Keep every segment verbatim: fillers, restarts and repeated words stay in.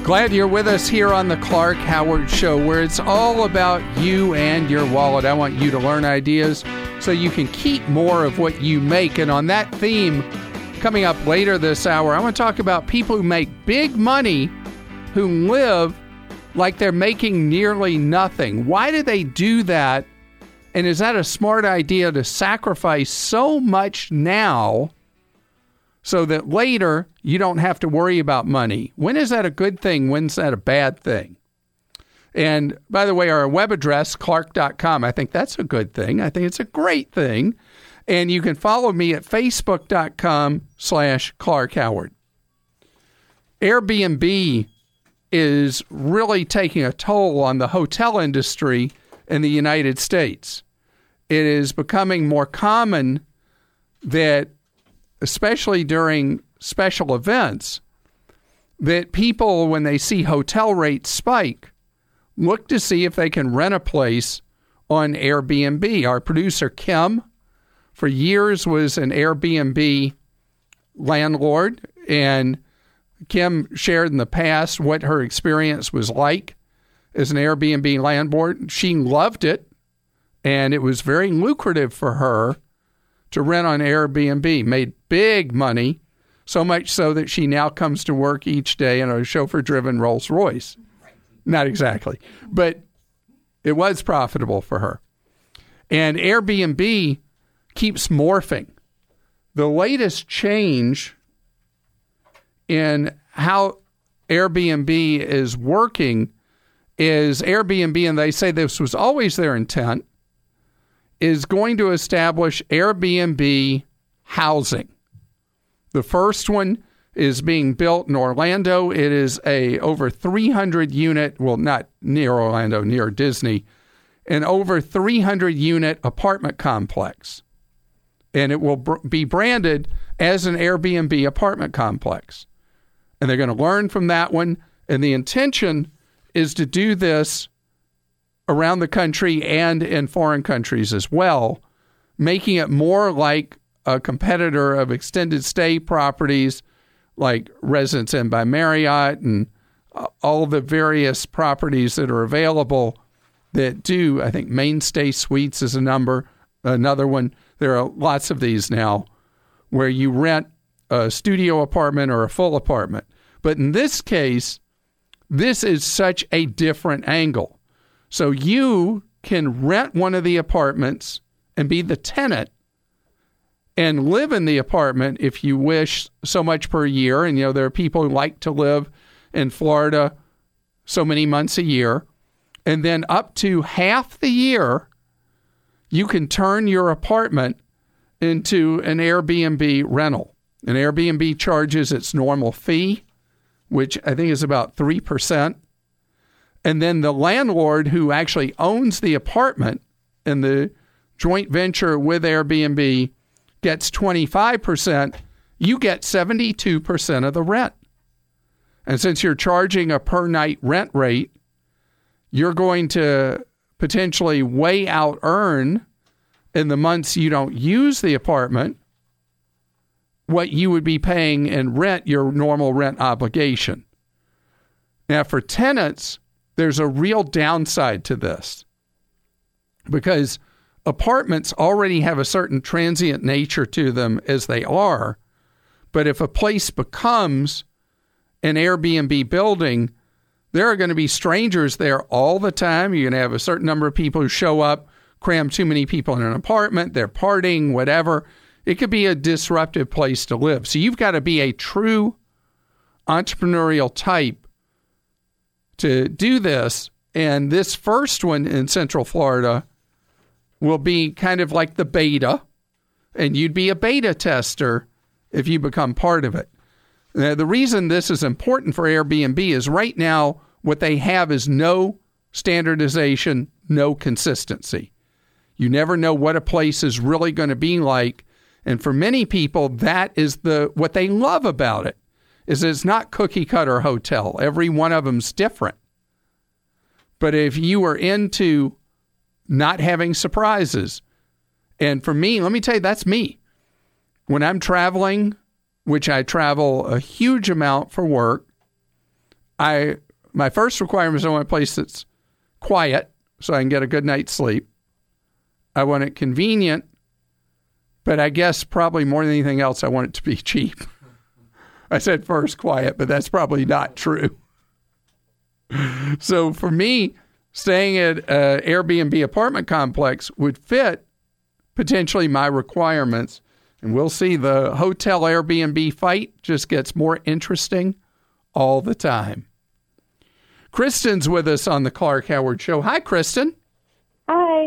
Glad you're with us here on the Clark Howard Show, where it's all about you and your wallet. I want you to learn ideas so you can keep more of what you make. And on that theme, coming up later this hour, I want to talk about people who make big money who live like they're making nearly nothing. Why do they do that? And is that a smart idea to sacrifice so much now so that later you don't have to worry about money? When is that a good thing? When's that a bad thing? And by the way, our web address, clark dot com, I think that's a good thing. I think it's a great thing. And you can follow me at facebook dot com slash Clark Howard. Airbnb is really taking a toll on the hotel industry in the United States. It is becoming more common that, especially during special events, that people, when they see hotel rates spike, look to see if they can rent a place on Airbnb. Our producer, Kim, for years was an Airbnb landlord, and Kim shared in the past what her experience was like as an Airbnb landlord. She loved it, and it was very lucrative for her to rent on Airbnb, made big money, so much so that she now comes to work each day in a chauffeur-driven Rolls Royce. Not exactly, but it was profitable for her. And Airbnb keeps morphing. The latest change in how Airbnb is working is Airbnb, and they say this was always their intent, is going to establish Airbnb housing. The first one is being built in Orlando. It is a over three hundred unit, well, not near Orlando, near Disney, an over three hundred unit apartment complex. And it will br- be branded as an Airbnb apartment complex. And they're going to learn from that one. And the intention is to do this around the country and in foreign countries as well, making it more like a competitor of extended stay properties like Residence Inn by Marriott and all the various properties that are available that do, I think Mainstay Suites is a number, another one. There are lots of these now where you rent a studio apartment or a full apartment. But in this case, this is such a different angle. So you can rent one of the apartments and be the tenant and live in the apartment if you wish, so much per year. And, you know, there are people who like to live in Florida so many months a year. And then up to half the year, you can turn your apartment into an Airbnb rental. An Airbnb charges its normal fee, which I think is about three percent. And then the landlord who actually owns the apartment in the joint venture with Airbnb gets twenty-five percent. You get seventy-two percent of the rent. And since you're charging a per night rent rate, you're going to potentially way out earn in the months you don't use the apartment what you would be paying in rent, your normal rent obligation. Now, for tenants, there's a real downside to this because apartments already have a certain transient nature to them as they are. But if a place becomes an Airbnb building, there are going to be strangers there all the time. You're going to have a certain number of people who show up, cram too many people in an apartment, they're partying, whatever. It could be a disruptive place to live. So you've got to be a true entrepreneurial type to do this. And this first one in Central Florida will be kind of like the beta, and you'd be a beta tester if you become part of it. Now, the reason this is important for Airbnb is right now what they have is no standardization, no consistency. You never know what a place is really going to be like. And for many people, that is the what they love about it, is it's not cookie cutter hotel. Every one of them's different. But if you are into not having surprises, and for me, let me tell you, that's me. When I'm traveling, which I travel a huge amount for work, I my first requirement is I want a place that's quiet so I can get a good night's sleep. I want it convenient, but I guess probably more than anything else, I want it to be cheap. I said first quiet, but that's probably not true. So for me, staying at an Airbnb apartment complex would fit potentially my requirements. And we'll see, the hotel Airbnb fight just gets more interesting all the time. Kristen's with us on the Clark Howard Show. Hi, Kristen. Hi.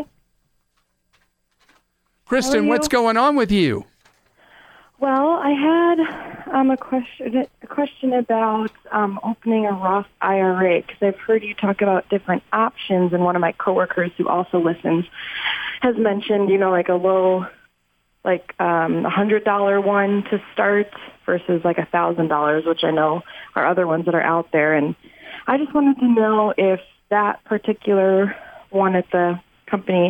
Kristen, what's going on with you? Well, I had um, a question a question about um, opening a Roth I R A, because I've heard you talk about different options, and one of my coworkers who also listens has mentioned, you know, like a low, like um, a one hundred dollars one to start versus like one thousand dollars, which I know are other ones that are out there. And I just wanted to know if that particular one at the company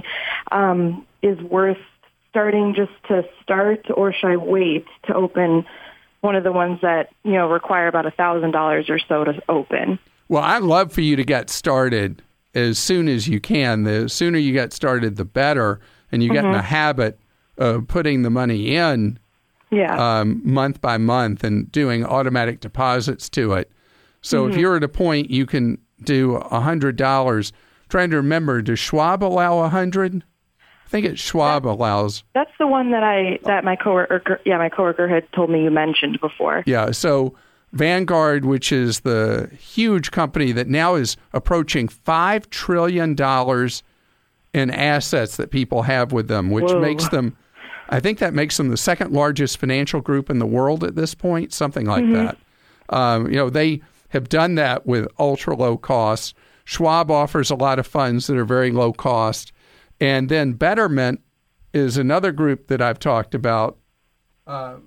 um, is worth starting just to start, or should I wait to open one of the ones that, you know, require about one thousand dollars or so to open? Well, I'd love for you to get started as soon as you can. The sooner you get started, the better, and you get mm-hmm. in the habit of putting the money in yeah. um, month by month and doing automatic deposits to it. So mm-hmm. if you're at a point you can do one hundred dollars, trying to remember, does Schwab allow one hundred dollars? I think it's Schwab that, allows. That's the one that I that my coworker yeah my coworker had told me you mentioned before. Yeah, so Vanguard, which is the huge company that now is approaching five trillion dollars in assets that people have with them, which Whoa. makes them, I think that makes them the second largest financial group in the world at this point, something like mm-hmm. that. Um, you know, they have done that with ultra low costs. Schwab offers a lot of funds that are very low cost. And then Betterment is another group that I've talked about. Uh,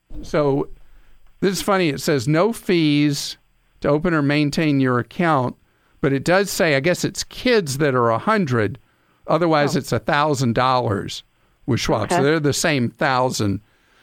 so this is funny. It says no fees to open or maintain your account, but it does say, I guess it's kids that are one hundred. Otherwise, oh. it's one thousand dollars with Schwab. Okay. So they're the same one thousand.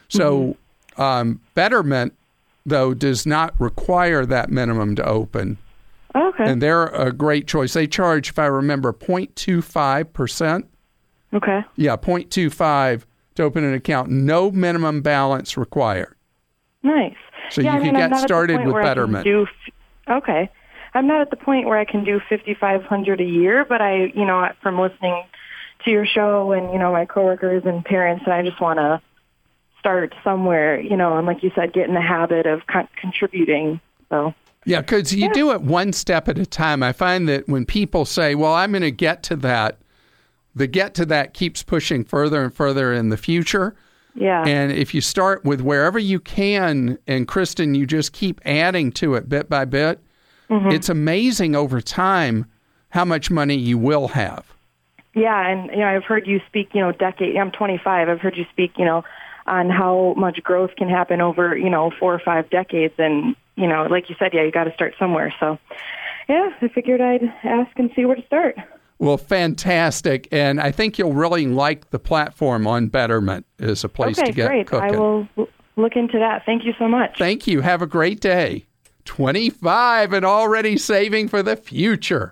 So mm-hmm. um, Betterment, though, does not require that minimum to open. Okay. And they're a great choice. They charge, if I remember, zero point two five percent. Okay. Yeah, zero point two five to open an account. No minimum balance required. Nice. So yeah, you I mean, can get started with Betterment. Do, okay. I'm not at the point where I can do fifty-five hundred dollars a year, but I, you know, from listening to your show and, you know, my coworkers and parents, and I just want to start somewhere, you know, and like you said, get in the habit of con- contributing. So. Yeah, because you yeah. do it one step at a time. I find that when people say, well, I'm going to get to that, the get to that keeps pushing further and further in the future. Yeah. And if you start with wherever you can, and Kristen, you just keep adding to it bit by bit, mm-hmm. it's amazing over time how much money you will have. Yeah, and you know, I've heard you speak, you know, decade. I'm twenty-five. I've heard you speak, you know, on how much growth can happen over, you know, four or five decades. And, you know, like you said, yeah, you got to start somewhere. So, yeah, I figured I'd ask and see where to start. Well, fantastic. And I think you'll really like the platform on Betterment as a place okay, to get great. cooking. I will look into that. Thank you so much. Thank you. Have a great day. twenty-five and already saving for the future.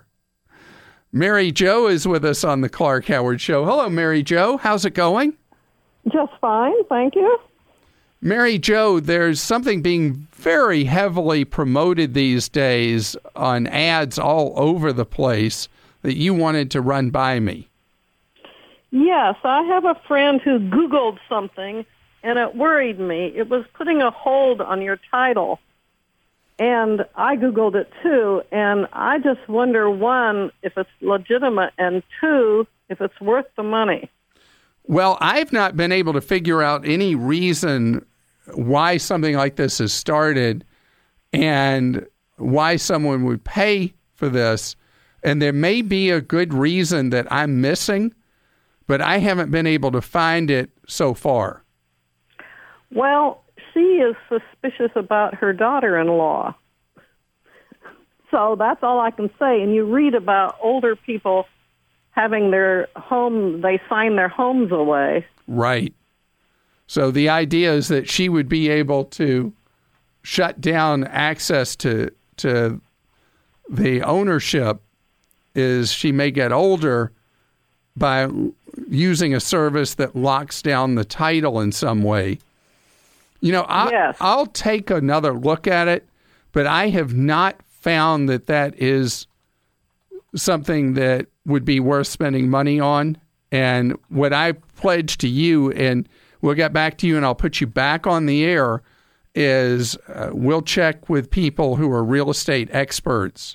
Mary Jo is with us on the Clark Howard Show. Hello, Mary Jo. How's it going? Just fine, thank you. Mary Jo, there's something being very heavily promoted these days on ads all over the place that you wanted to run by me. Yes, I have a friend who Googled something, and it worried me. It was putting a hold on your title. And I Googled it, too, and I just wonder, one, if it's legitimate, and two, if it's worth the money. Well, I've not been able to figure out any reason why something like this has started and why someone would pay for this. And there may be a good reason that I'm missing, but I haven't been able to find it so far. Well, she is suspicious about her daughter-in-law. So that's all I can say. And you read about older people having their home, they sign their homes away. Right. So the idea is that she would be able to shut down access to to the ownership is she may get older by using a service that locks down the title in some way. You know, I, Yes. I'll take another look at it, but I have not found that that is something that would be worth spending money on. And what I pledge to you, and we'll get back to you and I'll put you back on the air, is uh, we'll check with people who are real estate experts,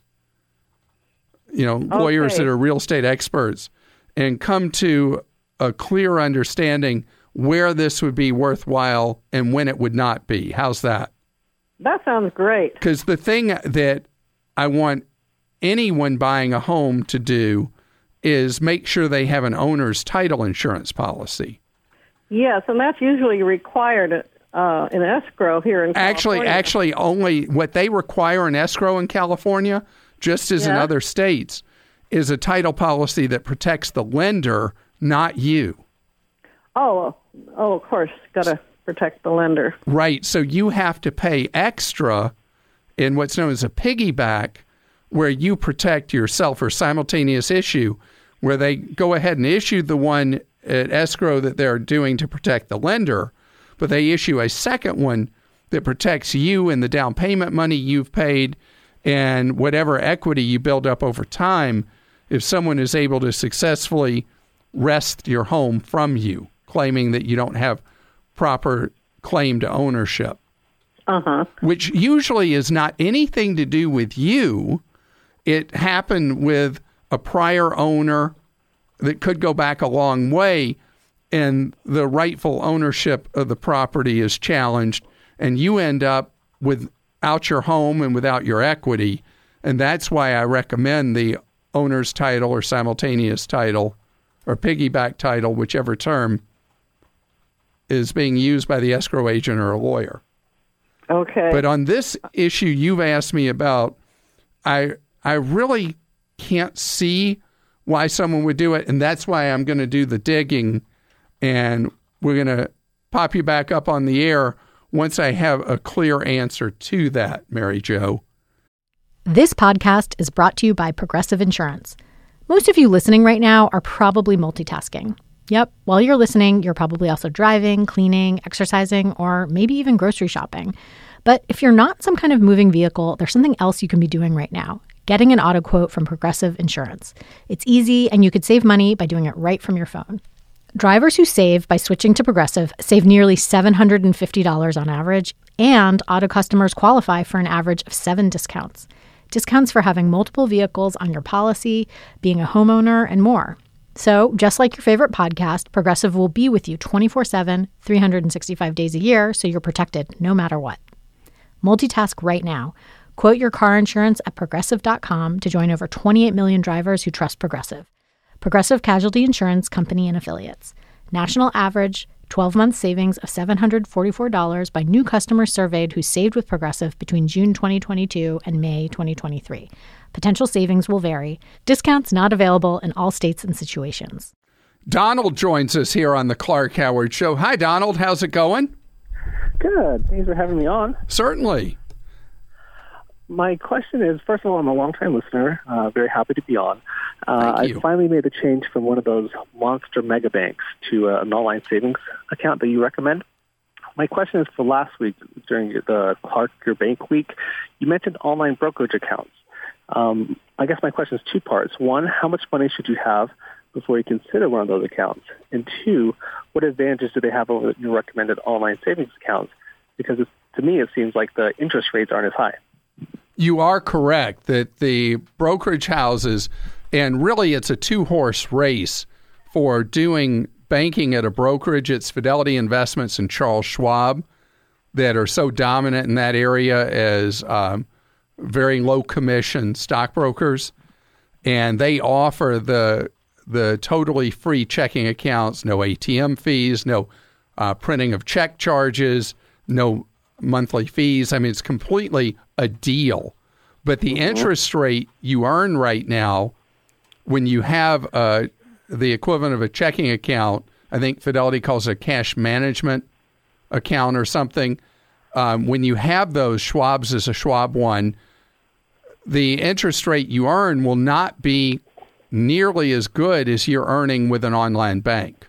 you know, lawyers Okay. that are real estate experts, and come to a clear understanding where this would be worthwhile and when it would not be. How's that? That sounds great. Because the thing that I want anyone buying a home to do is make sure they have an owner's title insurance policy. Yes, and that's usually required uh, in escrow here in Actually, California. actually, only what they require in escrow in California, just as in Yeah. other states, is a title policy that protects the lender, not you. Oh, oh, of course, got to protect the lender. Right. So you have to pay extra in what's known as a piggyback, where you protect yourself, or simultaneous issue, where they go ahead and issue the one at escrow that they're doing to protect the lender, but they issue a second one that protects you and the down payment money you've paid and whatever equity you build up over time if someone is able to successfully wrest your home from you, claiming that you don't have proper claim to ownership, Uh-huh. which usually is not anything to do with you. It happened with a prior owner that could go back a long way, and the rightful ownership of the property is challenged, and you end up without your home and without your equity. And that's why I recommend the owner's title or simultaneous title or piggyback title, whichever term is being used by the escrow agent or a lawyer. Okay. But on this issue you've asked me about, I I really can't see why someone would do it, and that's why I'm going to do the digging, and we're going to pop you back up on the air once I have a clear answer to that, Mary Jo. This podcast is brought to you by Progressive Insurance. Most of you listening right now are probably multitasking. Yep, while you're listening, you're probably also driving, cleaning, exercising, or maybe even grocery shopping. But if you're not some kind of moving vehicle, there's something else you can be doing right now: getting an auto quote from Progressive Insurance. It's easy, and you could save money by doing it right from your phone. Drivers who save by switching to Progressive save nearly seven hundred fifty dollars on average, and auto customers qualify for an average of seven discounts. Discounts for having multiple vehicles on your policy, being a homeowner, and more. So, just like your favorite podcast, Progressive will be with you twenty-four seven, three hundred sixty-five days a year, so you're protected no matter what. Multitask right now. Quote your car insurance at Progressive dot com to join over twenty-eight million drivers who trust Progressive. Progressive Casualty Insurance Company and Affiliates. National average twelve-month savings of seven hundred forty-four dollars by new customers surveyed who saved with Progressive between June twenty twenty-two and May twenty twenty-three. Potential savings will vary. Discounts not available in all states and situations. Donald joins us here on the Clark Howard Show. Hi, Donald. How's it going? Good. Thanks for having me on. Certainly. My question is, first of all, I'm a long-time listener. Uh, very happy to be on. Uh, Thank you. I finally made the change from one of those monster mega banks to uh, an online savings account that you recommend. My question is, for last week during the Clark Your Bank Week, you mentioned online brokerage accounts. Um, I guess my question is two parts. One, how much money should you have before you consider one of those accounts? And two, what advantages do they have over your recommended online savings accounts? Because it's, to me, it seems like the interest rates aren't as high. You are correct that the brokerage houses, and really it's a two-horse race for doing banking at a brokerage. It's Fidelity Investments and Charles Schwab that are so dominant in that area as um, very low commission stockbrokers, and they offer the the totally free checking accounts, no A T M fees, no uh, printing of check charges, no monthly fees. I mean, it's completely a deal. But the mm-hmm. interest rate you earn right now, when you have uh, the equivalent of a checking account, I think Fidelity calls it a cash management account or something. Um, when you have those, Schwab's is a Schwab one, the interest rate you earn will not be nearly as good as you're earning with an online bank.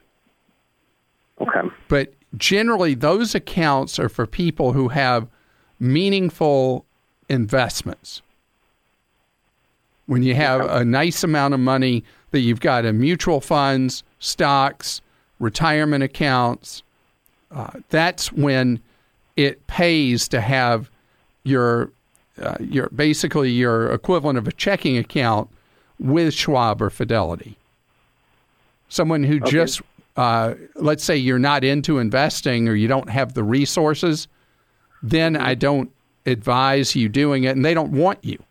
Okay. But generally, those accounts are for people who have meaningful investments. When you have a nice amount of money that you've got in mutual funds, stocks, retirement accounts, uh, that's when it pays to have your uh, your basically your equivalent of a checking account with Schwab or Fidelity. Someone who okay. just, uh, let's say you're not into investing or you don't have the resources, then I don't advise you doing it, and they don't want you.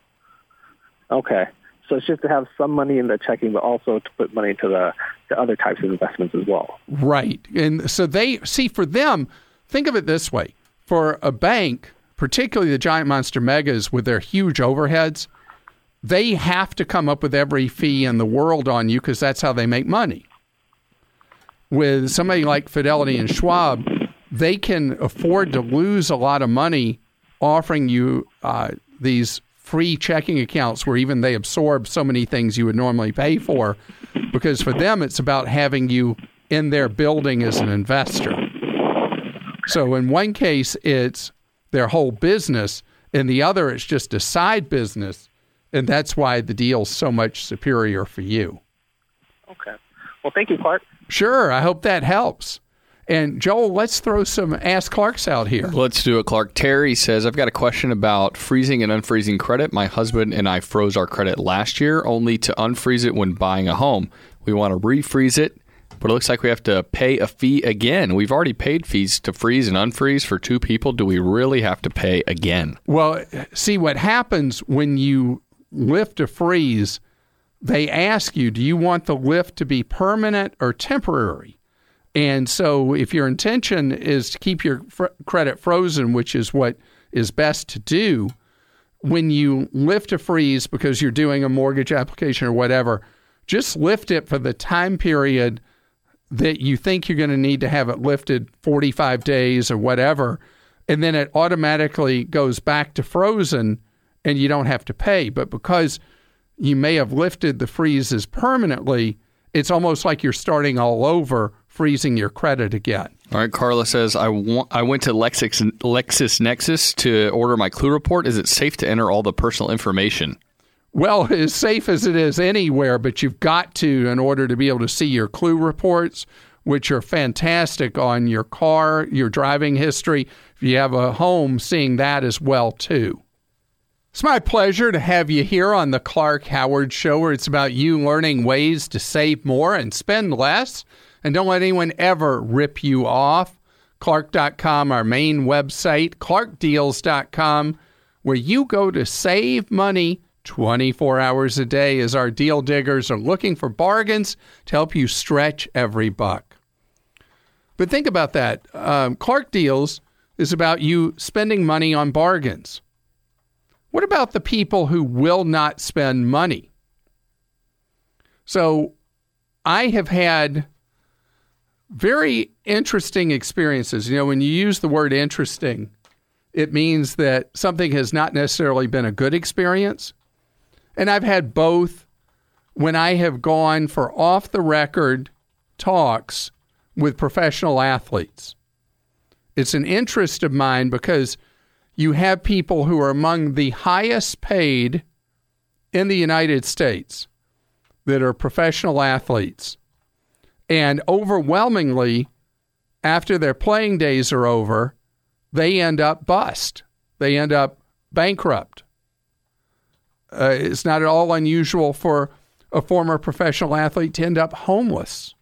Okay. So it's just to have some money in the checking, but also to put money into the, the other types of investments as well. Right. And so they, see, for them, think of it this way. For a bank, particularly the giant monster megas with their huge overheads, they have to come up with every fee in the world on you because that's how they make money. With somebody like Fidelity and Schwab, they can afford to lose a lot of money offering you uh, these free checking accounts where even they absorb so many things you would normally pay for, because for them it's about having you in their building as an investor. So in one case it's their whole business, in the other it's just a side business, and that's why the deal's so much superior for you. Okay. Well, thank you, Clark. Sure. I hope that helps. And Joel, let's throw some Ask Clarks out here. Let's do it, Clark. Terry says, I've got a question about freezing and unfreezing credit. My husband and I froze our credit last year only to unfreeze it when buying a home. We want to refreeze it, but it looks like we have to pay a fee again. We've already paid fees to freeze and unfreeze for two people. Do we really have to pay again? Well, see, what happens when you lift a freeze, they ask you, do you want the lift to be permanent or temporary? And so if your intention is to keep your fr- credit frozen, which is what is best to do, when you lift a freeze because you're doing a mortgage application or whatever, just lift it for the time period that you think you're going to need to have it lifted, forty-five days or whatever, and then it automatically goes back to frozen and you don't have to pay. But because you may have lifted the freezes permanently, it's almost like you're starting all over, freezing your credit again. All right, Carla says, I, want, I went to Lexis, LexisNexis to order my Clue report. Is it safe to enter all the personal information? Well, as safe as it is anywhere, but you've got to in order to be able to see your Clue reports, which are fantastic on your car, your driving history. If you have a home, seeing that as well, too. It's my pleasure to have you here on the Clark Howard Show, where it's about you learning ways to save more and spend less. And don't let anyone ever rip you off. Clark dot com, our main website, Clark Deals dot com, where you go to save money twenty-four hours a day as our deal diggers are looking for bargains to help you stretch every buck. But think about that. Um, Clark Deals is about you spending money on bargains. What about the people who will not spend money? So I have had very interesting experiences. You know, when you use the word interesting, it means that something has not necessarily been a good experience. And I've had both when I have gone for off-the-record talks with professional athletes. It's an interest of mine because you have people who are among the highest paid in the United States that are professional athletes. And overwhelmingly, after their playing days are over, they end up bust. They end up bankrupt. Uh, it's not at all unusual for a former professional athlete to end up homeless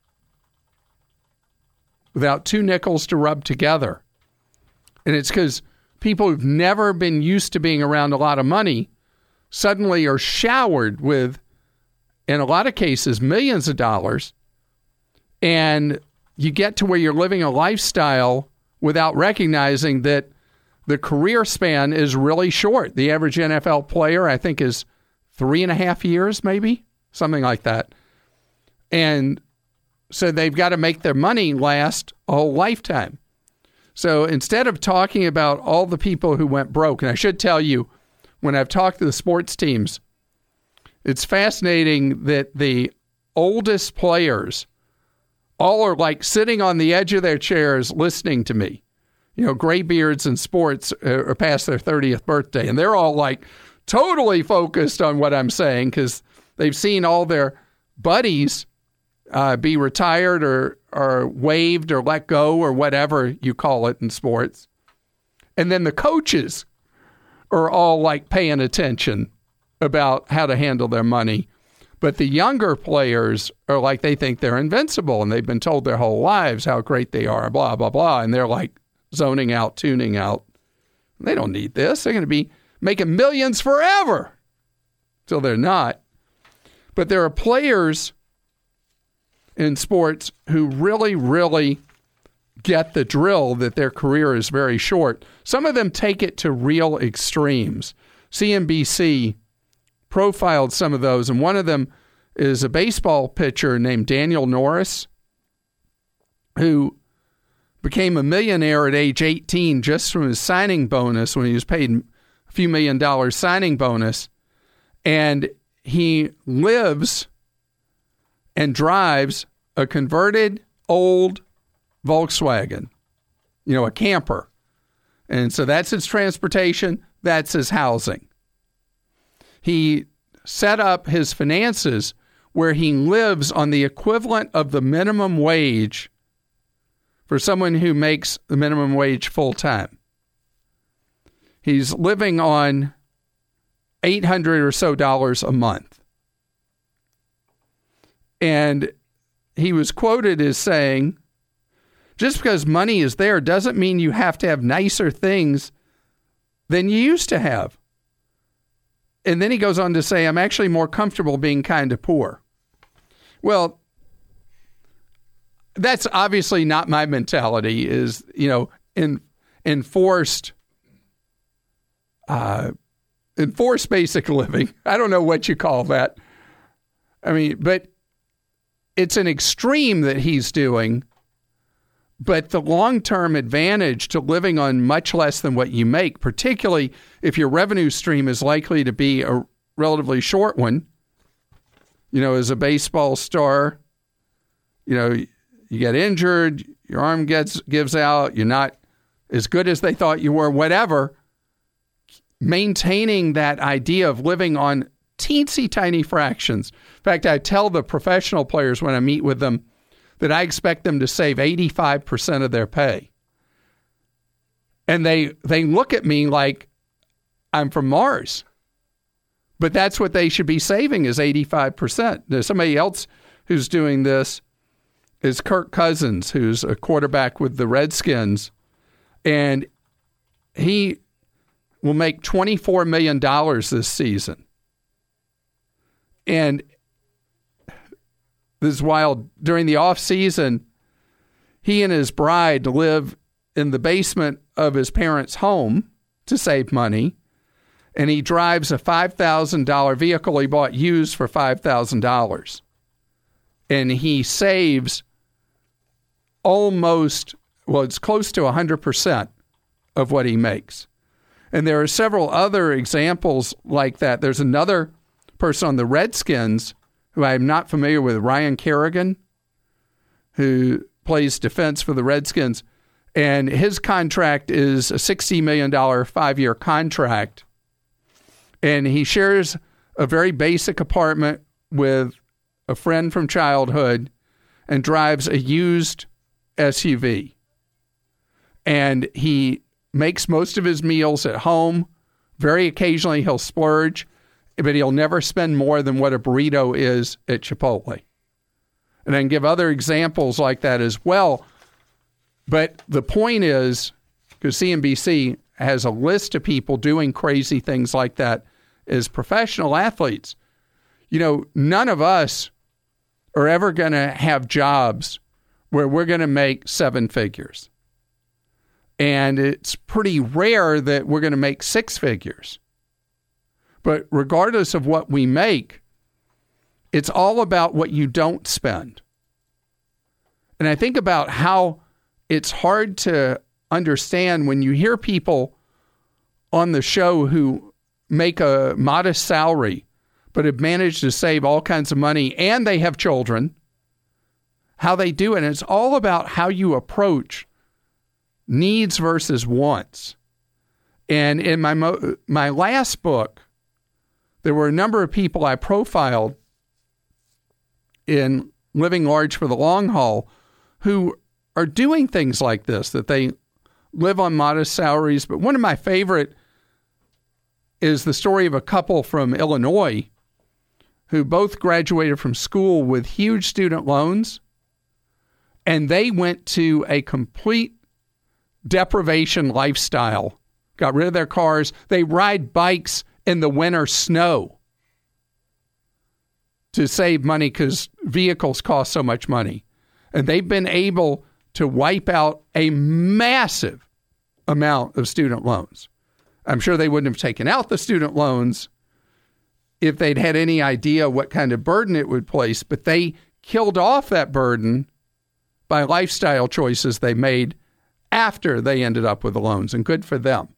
without two nickels to rub together. And it's because people who've never been used to being around a lot of money suddenly are showered with, in a lot of cases, millions of dollars. And you get to where you're living a lifestyle without recognizing that the career span is really short. The average N F L player, I think, is three and a half years, maybe, something like that. And so they've got to make their money last a whole lifetime. So instead of talking about all the people who went broke, and I should tell you, when I've talked to the sports teams, it's fascinating that the oldest players all are like sitting on the edge of their chairs listening to me. You know, graybeards in sports are past their thirtieth birthday, and they're all like totally focused on what I'm saying because they've seen all their buddies uh, be retired or, or waived or let go or whatever you call it in sports. And then the coaches are all like paying attention about how to handle their money. But the younger players are like they think they're invincible and they've been told their whole lives how great they are, blah, blah, blah. And they're like zoning out, tuning out. They don't need this. They're going to be making millions forever. Till they're not. But there are players in sports who really, really get the drill that their career is very short. Some of them take it to real extremes. C N B C profiled some of those, and one of them is a baseball pitcher named Daniel Norris, who became a millionaire at age eighteen just from his signing bonus when he was paid a few million dollars signing bonus. And he lives and drives a converted old Volkswagen, you know, a camper. And so that's his transportation. That's his housing. He set up his finances where he lives on the equivalent of the minimum wage for someone who makes the minimum wage full time. He's living on eight hundred or so dollars a month. And he was quoted as saying, just because money is there doesn't mean you have to have nicer things than you used to have. And then he goes on to say, I'm actually more comfortable being kind of poor. Well, that's obviously not my mentality, is, you know, in, enforced, uh, enforced basic living. I don't know what you call that. I mean, but it's an extreme that he's doing. But the long-term advantage to living on much less than what you make, particularly if your revenue stream is likely to be a relatively short one, you know, as a baseball star, you know, you get injured, your arm gets gives out, you're not as good as they thought you were, whatever, maintaining that idea of living on teensy tiny fractions. In fact, I tell the professional players when I meet with them that I expect them to save eighty-five percent of their pay. And they they look at me like I'm from Mars. But that's what they should be saving, is eighty-five percent. There's somebody else who's doing this is Kirk Cousins, who's a quarterback with the Redskins. And he will make twenty-four million dollars this season. And this is wild. During the off season, he and his bride live in the basement of his parents' home to save money. And he drives a five thousand dollars vehicle he bought used for five thousand dollars. And he saves almost, well, it's close to one hundred percent of what he makes. And there are several other examples like that. There's another person on the Redskins who I'm not familiar with, Ryan Kerrigan, who plays defense for the Redskins. And his contract is a sixty million dollars five-year contract. And he shares a very basic apartment with a friend from childhood and drives a used S U V. And he makes most of his meals at home. Very occasionally he'll splurge, but he'll never spend more than what a burrito is at Chipotle. And I can give other examples like that as well. But the point is, because C N B C has a list of people doing crazy things like that as professional athletes, you know, none of us are ever going to have jobs where we're going to make seven figures. And it's pretty rare that we're going to make six figures. But regardless of what we make, it's all about what you don't spend. And I think about how it's hard to understand when you hear people on the show who make a modest salary but have managed to save all kinds of money and they have children, how they do it. And it's all about how you approach needs versus wants. And in my mo- my last book, there were a number of people I profiled in Living Large for the Long Haul who are doing things like this, that they live on modest salaries. But one of my favorite is the story of a couple from Illinois who both graduated from school with huge student loans, and they went to a complete deprivation lifestyle, got rid of their cars. They ride bikes in the winter snow to save money because vehicles cost so much money. And they've been able to wipe out a massive amount of student loans. I'm sure they wouldn't have taken out the student loans if they'd had any idea what kind of burden it would place, but they killed off that burden by lifestyle choices they made after they ended up with the loans, and good for them.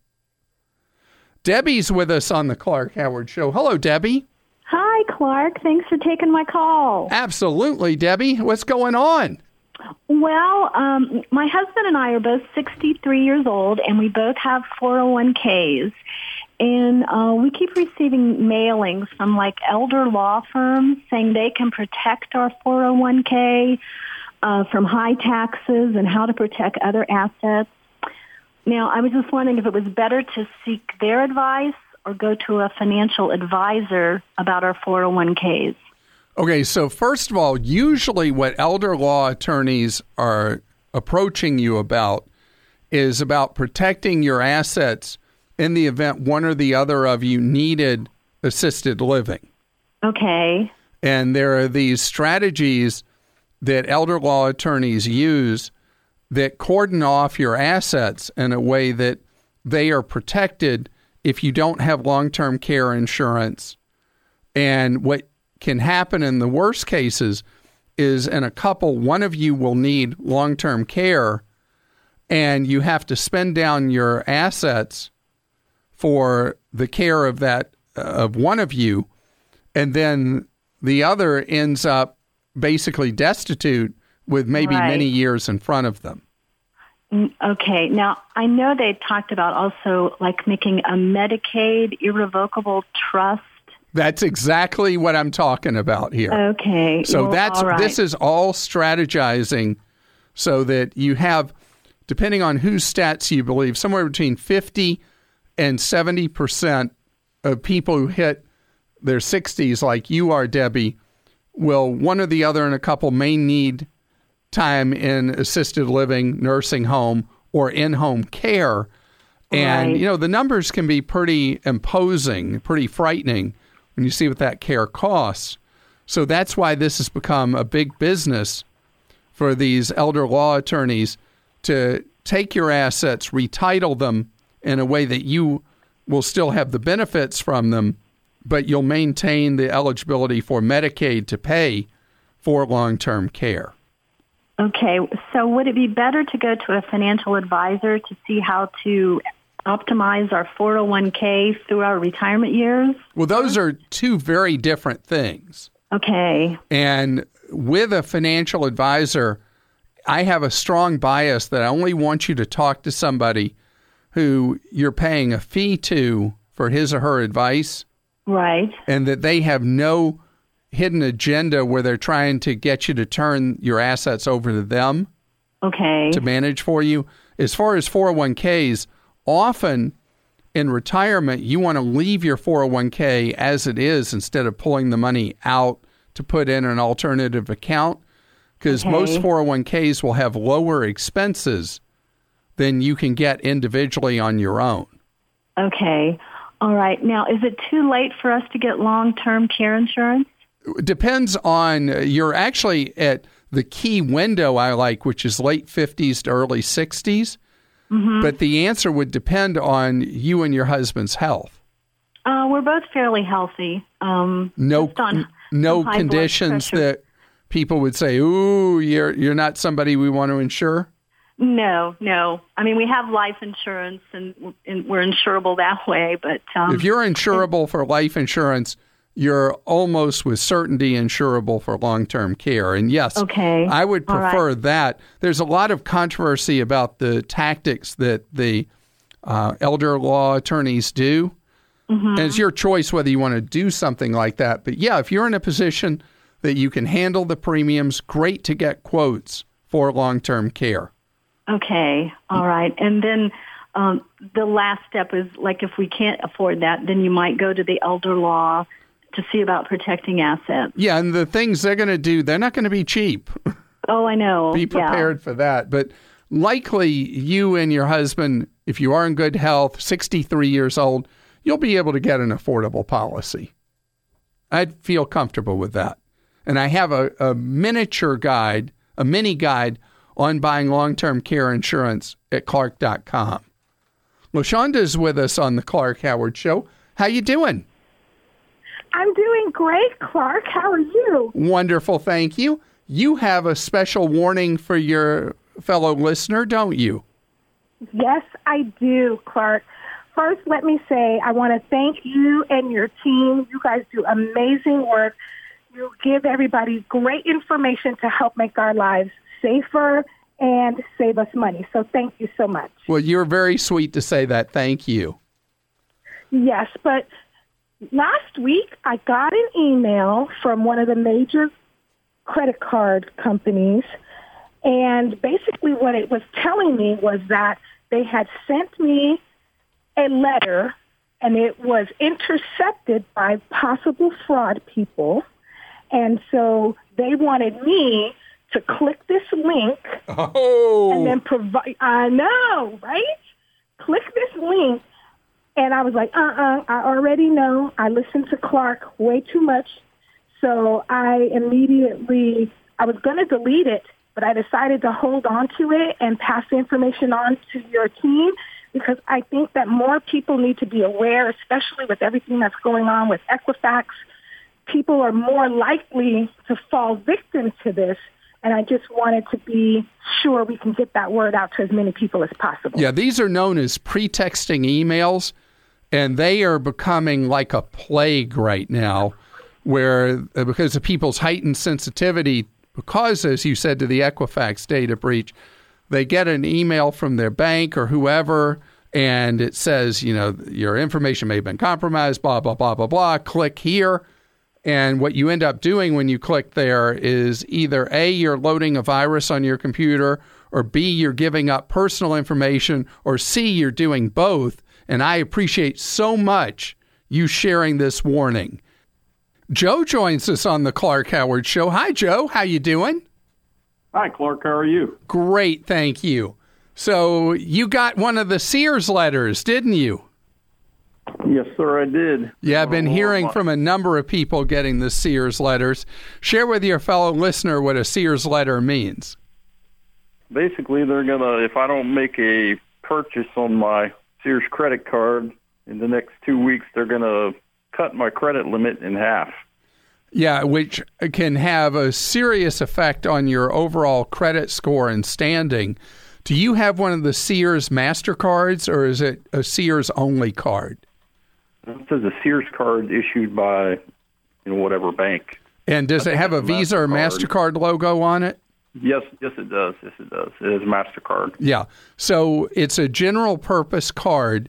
Debbie's with us on the Clark Howard Show. Hello, Debbie. Hi, Clark. Thanks for taking my call. Absolutely, Debbie. What's going on? Well, um, my husband and I are both sixty-three years old, and we both have four oh one k's. And uh, we keep receiving mailings from, like, elder law firms saying they can protect our four oh one k uh, from high taxes and how to protect other assets. Now, I was just wondering if it was better to seek their advice or go to a financial advisor about our four oh one k's. Okay, so first of all, usually what elder law attorneys are approaching you about is about protecting your assets in the event one or the other of you needed assisted living. Okay. And there are these strategies that elder law attorneys use that cordon off your assets in a way that they are protected if you don't have long-term care insurance. And what can happen in the worst cases is in a couple, one of you will need long-term care and you have to spend down your assets for the care of that, uh, of one of you, and then the other ends up basically destitute with maybe Right. many years in front of them. Okay. Now, I know they talked about also like making a Medicaid irrevocable trust. That's exactly what I'm talking about here. Okay. So well, that's all right. this is all strategizing so that you have, depending on whose stats you believe, somewhere between fifty and seventy percent of people who hit their sixties, like you are, Debbie, will one or the other in a couple may need time in assisted living, nursing home, or in-home care. And, Right. you know, the numbers can be pretty imposing, pretty frightening when you see what that care costs. So that's why this has become a big business for these elder law attorneys to take your assets, retitle them in a way that you will still have the benefits from them, but you'll maintain the eligibility for Medicaid to pay for long-term care. Okay. So would it be better to go to a financial advisor to see how to optimize our four oh one k through our retirement years? Well, those are two very different things. Okay. And with a financial advisor, I have a strong bias that I only want you to talk to somebody who you're paying a fee to for his or her advice, Right. and that they have no hidden agenda where they're trying to get you to turn your assets over to them Okay. to manage for you. As far as four oh one k's, often in retirement, you want to leave your four oh one k as it is instead of pulling the money out to put in an alternative account, because Okay. most four oh one k's will have lower expenses than you can get individually on your own. Okay. All right. Now, is it too late for us to get long-term care insurance? It depends on, you're actually at the key window I like, which is late fifties to early sixties. Mm-hmm. But the answer would depend on you and your husband's health. Uh, we're both fairly healthy. Um, No, just on no some high blood conditions pressure. that people would say, "Ooh, you're you're not somebody we want to insure." No, no. I mean, we have life insurance, and, and we're insurable that way. But um, if you're insurable for life insurance, you're almost with certainty insurable for long-term care. And yes, okay. I would prefer right. that. There's a lot of controversy about the tactics that the uh, elder law attorneys do. Mm-hmm. And it's your choice whether you want to do something like that. But yeah, if you're in a position that you can handle the premiums, great to get quotes for long-term care. Okay. All right. And then um, the last step is, like, if we can't afford that, then you might go to the elder law to see about protecting assets. Yeah, and the things they're going to do, they're not going to be cheap. Oh, I know. Be prepared yeah. for that. But likely you and your husband, if you are in good health, sixty-three years old, you'll be able to get an affordable policy. I'd feel comfortable with that. And I have a, a miniature guide, a mini guide on buying long-term care insurance at Clark dot com. LaShonda's with us on the Clark Howard Show. How you doing? I'm doing great, Clark. How are you? Wonderful, thank you. You have a special warning for your fellow listener, don't you? Yes, I do, Clark. First, let me say I want to thank you and your team. You guys do amazing work. You give everybody great information to help make our lives safer and save us money. So thank you so much. Well, you're very sweet to say that. Thank you. Yes, but last week I got an email from one of the major credit card companies, and basically what it was telling me was that they had sent me a letter, and it was intercepted by possible fraud people, and so they wanted me to click this link oh. and then provide, I know, right? Click this link. And I was like, uh-uh, I already know. I listened to Clark way too much. So I immediately, I was going to delete it, but I decided to hold on to it and pass the information on to your team, because I think that more people need to be aware, especially with everything that's going on with Equifax. People are more likely to fall victim to this. And I just wanted to be sure we can get that word out to as many people as possible. Yeah, these are known as pretexting emails, and they are becoming like a plague right now, where because of people's heightened sensitivity, because, as you said, to the Equifax data breach, they get an email from their bank or whoever, and it says, you know, your information may have been compromised, blah, blah, blah, blah, blah, click here. And what you end up doing when you click there is either A, you're loading a virus on your computer, or B, you're giving up personal information, or C, you're doing both. And I appreciate so much you sharing this warning. Joe joins us on the Clark Howard Show. Hi, Joe. How you doing? Hi, Clark. How are you? Great, thank you. So you got one of the Sears letters, didn't you? Yes, sir, I did. Yeah, I've been hearing from a number of people getting the Sears letters. Share with your fellow listener what a Sears letter means. Basically, they're going to, if I don't make a purchase on my Sears credit card in the next two weeks, they're going to cut my credit limit in half. Yeah, which can have a serious effect on your overall credit score and standing. Do you have one of the Sears MasterCards, or is it a Sears-only card? This is a Sears card issued by, you know, whatever bank. And does it have a Visa or MasterCard logo on it? Yes, yes, it does. Yes, it does. It is MasterCard. Yeah. So it's a general purpose card.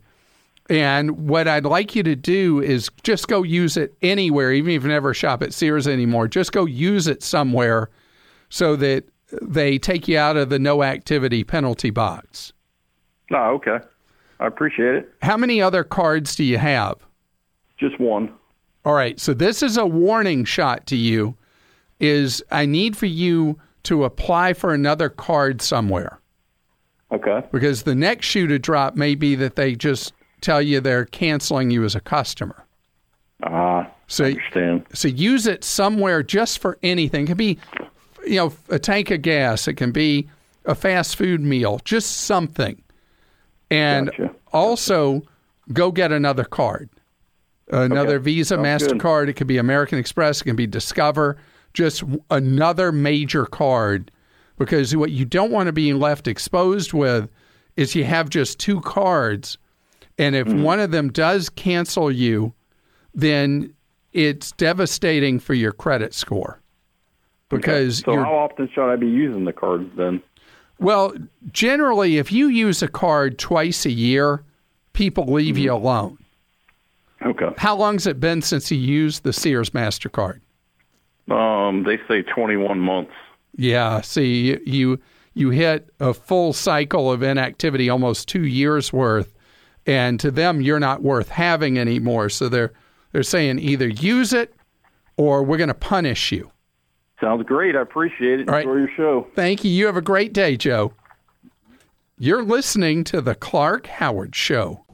And what I'd like you to do is just go use it anywhere, even if you never shop at Sears anymore. Just go use it somewhere so that they take you out of the no activity penalty box. Oh, okay. I appreciate it. How many other cards do you have? Just one. All right. So this is a warning shot to you, is I need for you to apply for another card somewhere. Okay. Because the next shoe to drop may be that they just tell you they're canceling you as a customer. Ah, uh, so, I understand. So use it somewhere just for anything. It can be, you know, a tank of gas. It can be a fast food meal, just something. And gotcha. also go get another card, another okay. Visa, Sounds MasterCard. good. It could be American Express. It can be Discover, just another major card, because what you don't want to be left exposed with is you have just two cards, and if mm. one of them does cancel you, then it's devastating for your credit score. Because okay. So how often should I be using the cards then? Well, generally, if you use a card twice a year, people leave mm-hmm. you alone. Okay. How long's it been since you used the Sears MasterCard? Um, they say twenty-one months. Yeah. See, you you hit a full cycle of inactivity, almost two years worth, and to them, you're not worth having anymore. So they're they're saying either use it or we're going to punish you. Sounds great. I appreciate it. All right. Enjoy your show. Thank you. You have a great day, Joe. You're listening to The Clark Howard Show.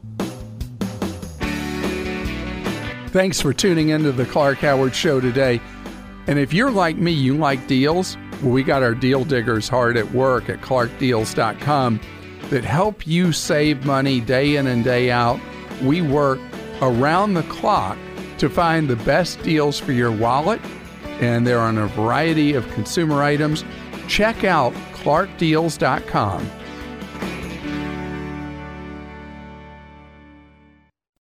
Thanks for tuning into The Clark Howard Show today. And if you're like me, you like deals, well, we got our deal diggers hard at work at clark deals dot com that help you save money day in and day out. We work around the clock to find the best deals for your wallet, and they're on a variety of consumer items. Check out clark deals dot com.